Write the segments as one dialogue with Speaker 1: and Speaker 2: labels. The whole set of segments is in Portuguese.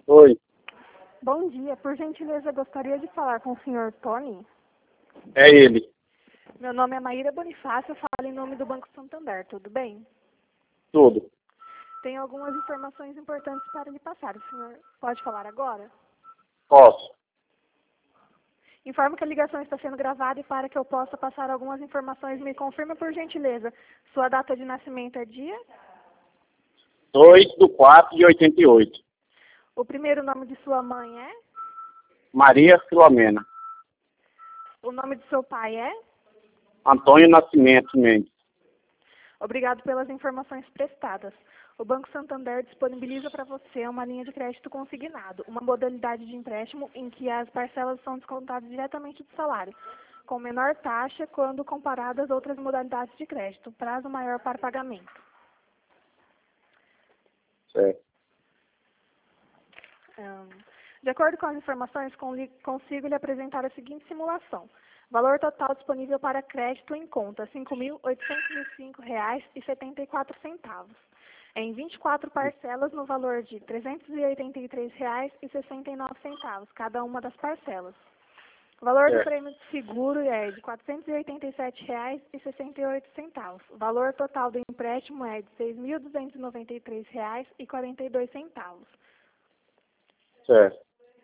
Speaker 1: Oi,
Speaker 2: Bom dia, por gentileza, gostaria de falar com o senhor Tony.
Speaker 1: é ele.
Speaker 2: Meu nome é Maíra Bonifácio, eu falo em nome do Banco Santander, tudo bem?
Speaker 1: Tudo.
Speaker 2: Tenho algumas informações importantes para lhe passar, o senhor pode falar agora?
Speaker 1: Posso.
Speaker 2: Informo que a ligação está sendo gravada e para que eu possa passar algumas informações, me confirma por gentileza. Sua data de nascimento é dia?
Speaker 1: 2/4/88.
Speaker 2: O primeiro nome de sua mãe é?
Speaker 1: Maria Filomena.
Speaker 2: O nome de seu pai é?
Speaker 1: Antônio Nascimento Mendes.
Speaker 2: Obrigado pelas informações prestadas. O Banco Santander disponibiliza para você uma linha de crédito consignado, uma modalidade de empréstimo em que as parcelas são descontadas diretamente do salário, com menor taxa quando comparadas às outras modalidades de crédito, prazo maior para pagamento.
Speaker 1: Certo.
Speaker 2: De acordo com as informações, consigo lhe apresentar a seguinte simulação. Valor total disponível para crédito em conta, R$ 5.805,74. Em 24 parcelas no valor de R$ 383,69, cada uma das parcelas. O valor do prêmio de seguro é de R$ 487,68. O valor total do empréstimo é de R$ 6.293,42.
Speaker 1: Certo.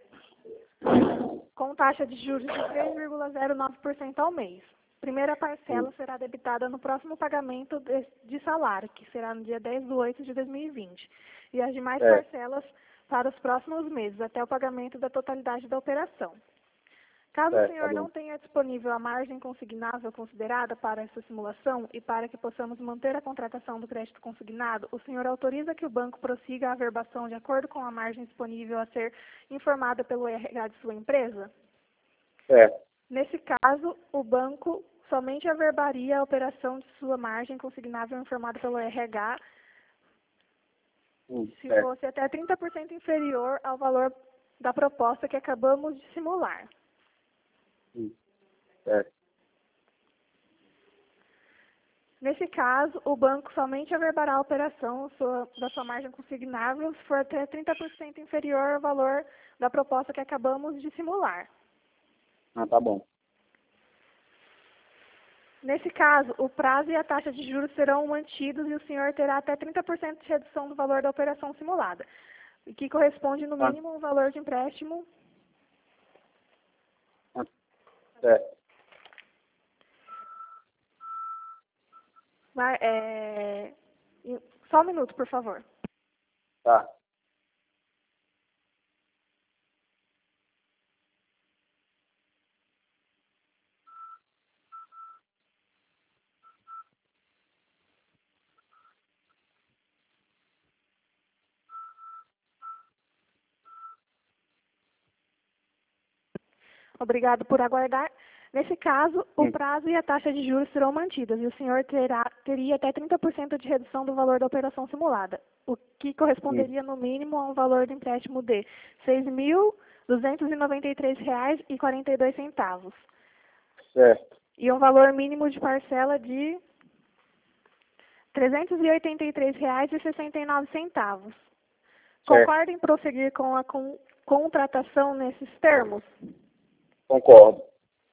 Speaker 2: Com taxa de juros de 3,09% ao mês. Primeira parcela será debitada no próximo pagamento de salário, que será no dia 10/8/2020. E as demais parcelas para os próximos meses, até o pagamento da totalidade da operação. Caso o senhor não tenha disponível a margem consignável considerada para essa simulação e para que possamos manter a contratação do crédito consignado, o senhor autoriza que o banco prossiga a averbação de acordo com a margem disponível a ser informada pelo RH de sua empresa? Nesse caso, o banco somente averbaria a operação de sua margem consignável informada pelo RH se fosse até 30% inferior ao valor da proposta que acabamos de simular.
Speaker 1: Certo.
Speaker 2: Nesse caso, o banco somente averbará a operação da sua margem consignável se for até 30% inferior ao valor da proposta que acabamos de simular.
Speaker 1: Tá bom.
Speaker 2: Nesse caso, o prazo e a taxa de juros serão mantidos e o senhor terá até 30% de redução do valor da operação simulada, que corresponde no mínimo a um valor de empréstimo.
Speaker 1: Certo.
Speaker 2: Só um minuto, por favor.
Speaker 1: Tá.
Speaker 2: Obrigado por aguardar. Nesse caso, o prazo e a taxa de juros serão mantidas e o senhor teria até 30% de redução do valor da operação simulada, o que corresponderia no mínimo a um valor de empréstimo de R$ 6.293,42.
Speaker 1: Certo.
Speaker 2: E um valor mínimo de parcela de R$ 383,69. Concorda em prosseguir com a contratação nesses termos?
Speaker 1: Concordo.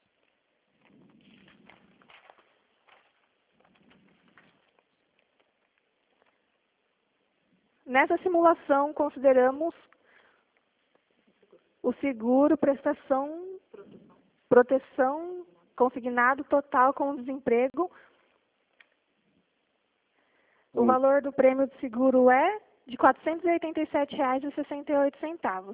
Speaker 2: Nessa simulação, consideramos o seguro, proteção consignado total com desemprego. O valor do prêmio de seguro é de R$ 487,68.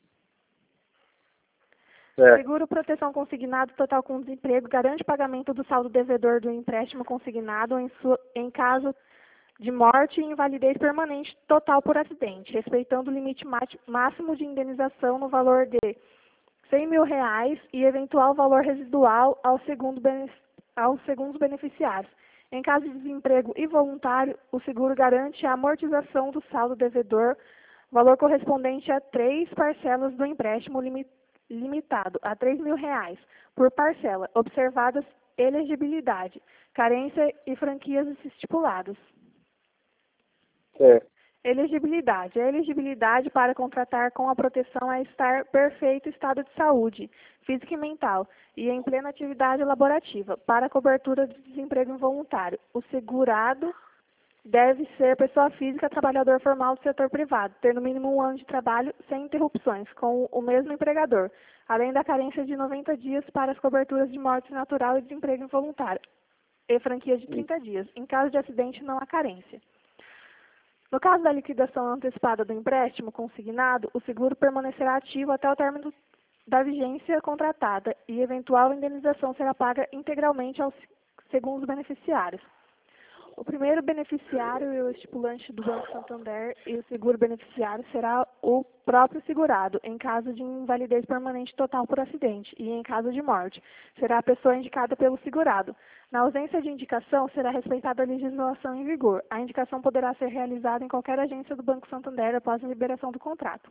Speaker 2: Seguro proteção consignado total com desemprego garante pagamento do saldo devedor do empréstimo consignado em caso de morte e invalidez permanente total por acidente, respeitando o limite máximo de indenização no valor de R$ 100.000 e eventual valor residual aos segundos beneficiários. Em caso de desemprego involuntário, o seguro garante a amortização do saldo devedor, valor correspondente a 3 parcelas do empréstimo limitado a R$ 3.000 por parcela, observadas elegibilidade, carência e franquias estipuladas. Elegibilidade. A elegibilidade para contratar com a proteção é estar perfeito estado de saúde, física e mental, e em plena atividade laborativa, para cobertura de desemprego involuntário. O segurado deve ser pessoa física, trabalhador formal do setor privado, ter no mínimo 1 ano de trabalho sem interrupções, com o mesmo empregador, além da carência de 90 dias para as coberturas de morte natural e desemprego involuntário, e franquia de 30 dias. Em caso de acidente, não há carência. No caso da liquidação antecipada do empréstimo consignado, o seguro permanecerá ativo até o término da vigência contratada e eventual indenização será paga integralmente aos segundos beneficiários. O primeiro beneficiário e o estipulante do Banco Santander e o seguro beneficiário será o próprio segurado, em caso de invalidez permanente total por acidente, e em caso de morte, será a pessoa indicada pelo segurado. Na ausência de indicação, será respeitada a legislação em vigor. A indicação poderá ser realizada em qualquer agência do Banco Santander após a liberação do contrato.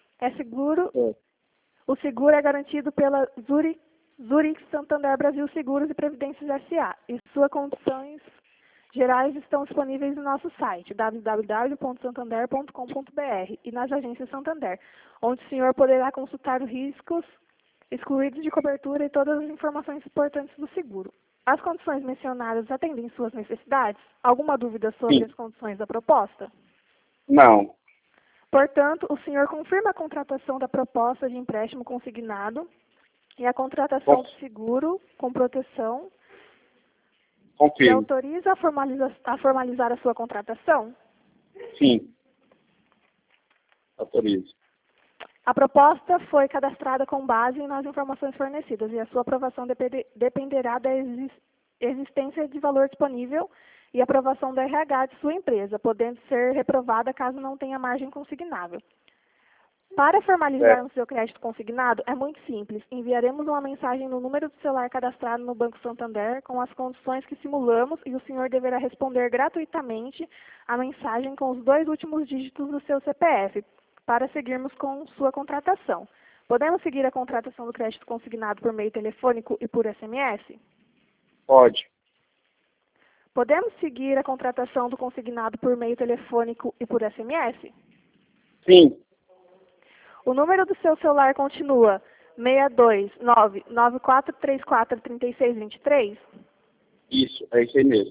Speaker 2: O seguro é garantido pela Zurich Santander Brasil Seguros e Previdências S.A. e suas condições gerais estão disponíveis no nosso site www.santander.com.br e nas agências Santander, onde o senhor poderá consultar os riscos excluídos de cobertura e todas as informações importantes do seguro. As condições mencionadas atendem suas necessidades? Alguma dúvida sobre as condições da proposta?
Speaker 1: Não.
Speaker 2: Portanto, o senhor confirma a contratação da proposta de empréstimo consignado e a contratação do seguro com proteção e
Speaker 1: Confirmo.
Speaker 2: autoriza a formalizar a sua contratação?
Speaker 1: Sim. Autorizo.
Speaker 2: A proposta foi cadastrada com base nas informações fornecidas e a sua aprovação dependerá da existência de valor disponível e aprovação do RH de sua empresa, podendo ser reprovada caso não tenha margem consignável. Para formalizarmos seu crédito consignado, é muito simples. Enviaremos uma mensagem no número do celular cadastrado no Banco Santander com as condições que simulamos e o senhor deverá responder gratuitamente a mensagem com os 2 últimos dígitos do seu CPF, para seguirmos com sua contratação. Podemos seguir a contratação do crédito consignado por meio telefônico e por SMS?
Speaker 1: Pode.
Speaker 2: Podemos seguir a contratação do consignado por meio telefônico e por SMS?
Speaker 1: Sim.
Speaker 2: O número do seu celular continua 629-9434-3623?
Speaker 1: Isso, é isso aí mesmo.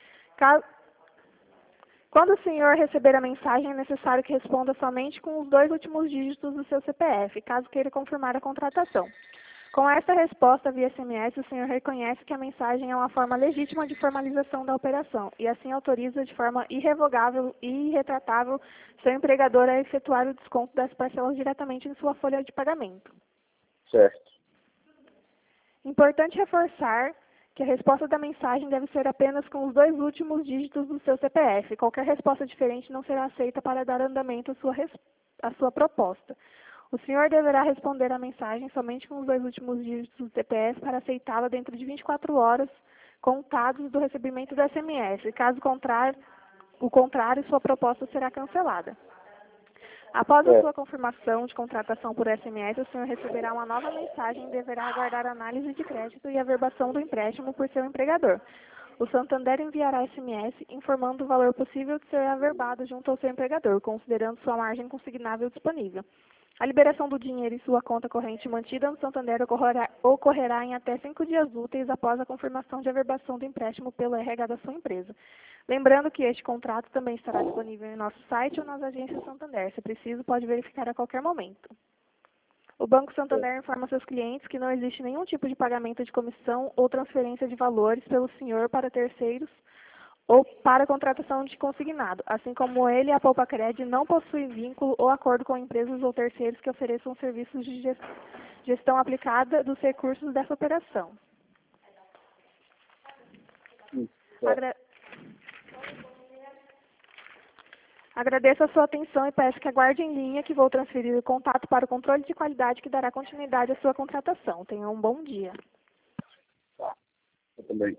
Speaker 2: Quando o senhor receber a mensagem, é necessário que responda somente com os 2 últimos dígitos do seu CPF, caso queira confirmar a contratação. Com esta resposta via SMS, o senhor reconhece que a mensagem é uma forma legítima de formalização da operação e assim autoriza de forma irrevogável e irretratável seu empregador a efetuar o desconto das parcelas diretamente em sua folha de pagamento.
Speaker 1: Certo.
Speaker 2: Importante reforçar que a resposta da mensagem deve ser apenas com os 2 últimos dígitos do seu CPF. Qualquer resposta diferente não será aceita para dar andamento à sua proposta. O senhor deverá responder à mensagem somente com os 2 últimos dígitos do CPF para aceitá-la dentro de 24 horas contados do recebimento do SMS. Caso contrário, sua proposta será cancelada. Após a sua confirmação de contratação por SMS, o senhor receberá uma nova mensagem e deverá aguardar análise de crédito e averbação do empréstimo por seu empregador. O Santander enviará SMS informando o valor possível de ser averbado junto ao seu empregador, considerando sua margem consignável disponível. A liberação do dinheiro em sua conta corrente mantida no Santander ocorrerá em até 5 dias úteis após a confirmação de averbação do empréstimo pelo RH da sua empresa. Lembrando que este contrato também estará disponível em nosso site ou nas agências Santander. Se preciso, pode verificar a qualquer momento. O Banco Santander informa seus clientes que não existe nenhum tipo de pagamento de comissão ou transferência de valores pelo senhor para terceiros ou para contratação de consignado, assim como ele, a Poupa-Cred, não possui vínculo ou acordo com empresas ou terceiros que ofereçam serviços de gestão aplicada dos recursos dessa operação. Agradeço a sua atenção e peço que aguarde em linha que vou transferir o contato para o controle de qualidade que dará continuidade à sua contratação. Tenha um bom dia.
Speaker 1: Tá. Eu também.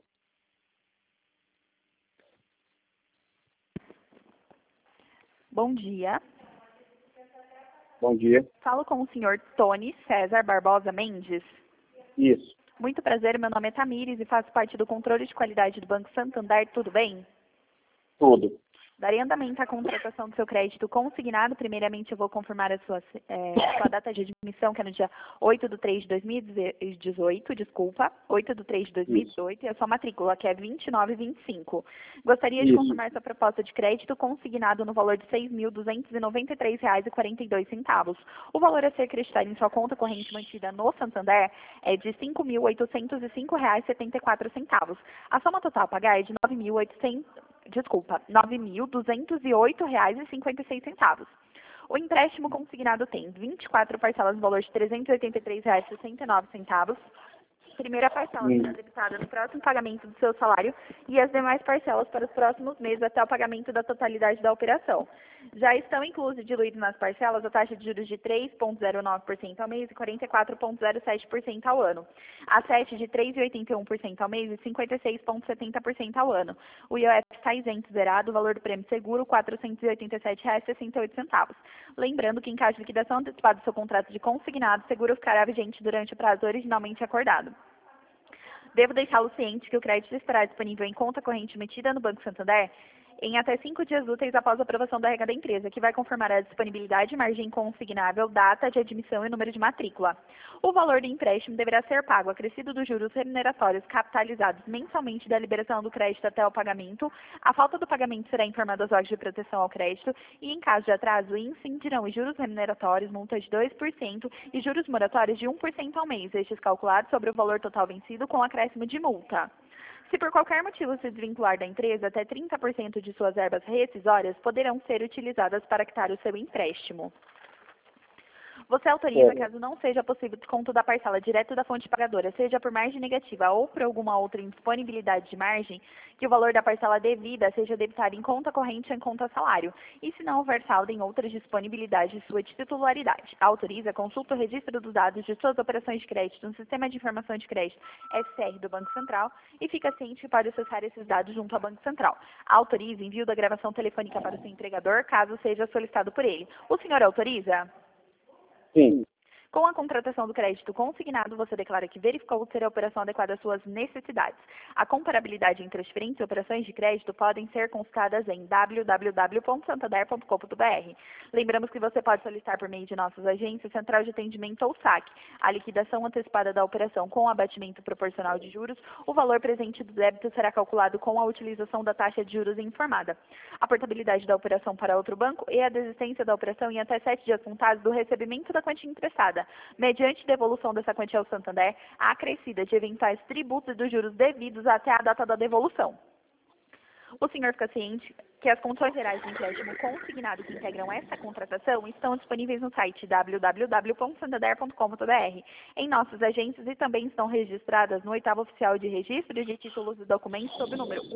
Speaker 3: Bom dia.
Speaker 1: Bom dia.
Speaker 3: Falo com o senhor Tony César Barbosa Mendes.
Speaker 1: Isso.
Speaker 3: Muito prazer, meu nome é Tamires e faço parte do controle de qualidade do Banco Santander, tudo bem?
Speaker 1: Tudo.
Speaker 3: Darei andamento à contratação do seu crédito consignado. Primeiramente, eu vou confirmar a sua data de admissão, que é no dia 8/3/2018, desculpa, 8/3/2018, e a sua matrícula, que é 2925. Gostaria de confirmar sua proposta de crédito consignado no valor de R$ 6.293,42. O valor a ser creditado em sua conta corrente mantida no Santander é de R$ 5.805,74. A soma total a pagar é de R$ 9.208,56. O empréstimo consignado tem 24 parcelas no valor de R$ 383,69. Primeira parcela será debitada no próximo pagamento do seu salário e as demais parcelas para os próximos meses até o pagamento da totalidade da operação. Já estão inclusos e diluídos nas parcelas a taxa de juros de 3,09% ao mês e 44,07% ao ano. A 7 de 3,81% ao mês e 56,70% ao ano. O IOF está isento, zerado, o valor do prêmio seguro R$ 487,68. Lembrando que em caso de liquidação antecipada do seu contrato de consignado, o seguro ficará vigente durante o prazo originalmente acordado. Devo deixá-lo ciente que o crédito estará disponível em conta corrente metida no Banco Santander em até 5 dias úteis após a aprovação da regra da empresa, que vai confirmar a disponibilidade, margem consignável, data de admissão e número de matrícula. O valor do empréstimo deverá ser pago acrescido dos juros remuneratórios capitalizados mensalmente da liberação do crédito até o pagamento. A falta do pagamento será informada aos órgãos de proteção ao crédito e, em caso de atraso, incidirão os juros remuneratórios, multa de 2% e juros moratórios de 1% ao mês, estes calculados sobre o valor total vencido com acréscimo de multa. Se por qualquer motivo se desvincular da empresa, até 30% de suas verbas rescisórias poderão ser utilizadas para quitar o seu empréstimo. Você autoriza, caso não seja possível desconto da parcela direto da fonte pagadora, seja por margem negativa ou por alguma outra indisponibilidade de margem, que o valor da parcela devida seja debitado em conta corrente ou em conta salário, e se não houver saldo em outras disponibilidades de sua titularidade. Autoriza, consulta o registro dos dados de suas operações de crédito no Sistema de Informação de Crédito SCR do Banco Central e fica ciente que pode acessar esses dados junto ao Banco Central. Autoriza envio da gravação telefônica para o seu empregador, caso seja solicitado por ele. O senhor autoriza?
Speaker 1: Sim.
Speaker 3: Com a contratação do crédito consignado, você declara que verificou ser a operação adequada às suas necessidades. A comparabilidade entre as diferentes operações de crédito podem ser consultadas em www.santander.com.br. Lembramos que você pode solicitar por meio de nossas agências, Central de Atendimento ou SAC, a liquidação antecipada da operação com abatimento proporcional de juros. O valor presente do débito será calculado com a utilização da taxa de juros informada. A portabilidade da operação para outro banco e a desistência da operação em até 7 dias contados do recebimento da quantia emprestada, mediante devolução dessa quantia ao Santander, a acrescida de eventuais tributos e dos juros devidos até a data da devolução. O senhor fica ciente que as condições gerais do empréstimo consignado que integram esta contratação estão disponíveis no site www.santander.com.br, em nossas agências, e também estão registradas no 8º Oficial de Registro de Títulos e Documentos sob o número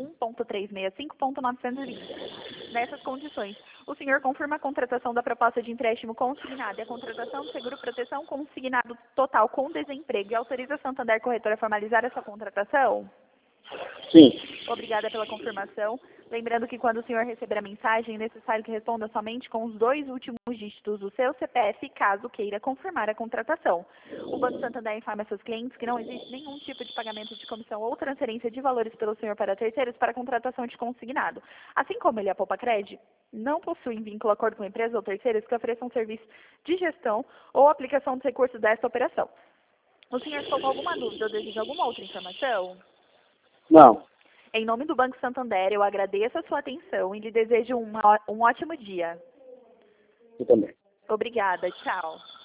Speaker 3: 1.365.920. Nessas condições, o senhor confirma a contratação da proposta de empréstimo consignado e a contratação do seguro proteção consignado total com desemprego e autoriza a Santander Corretora a formalizar essa contratação?
Speaker 1: Sim.
Speaker 3: Obrigada pela confirmação. Lembrando que quando o senhor receber a mensagem, é necessário que responda somente com os 2 últimos dígitos do seu CPF, caso queira confirmar a contratação. O Banco Santander informa a seus clientes que não existe nenhum tipo de pagamento de comissão ou transferência de valores pelo senhor para terceiros para a contratação de consignado. Assim como ele é a Poupa Cred, não possuem vínculo, acordo com empresas ou terceiros que ofereçam serviço de gestão ou aplicação dos recursos desta operação. O senhor ficou com alguma dúvida ou deseja alguma outra informação?
Speaker 1: Não.
Speaker 3: Em nome do Banco Santander, eu agradeço a sua atenção e lhe desejo um ótimo dia.
Speaker 1: Eu também.
Speaker 3: Obrigada. Tchau.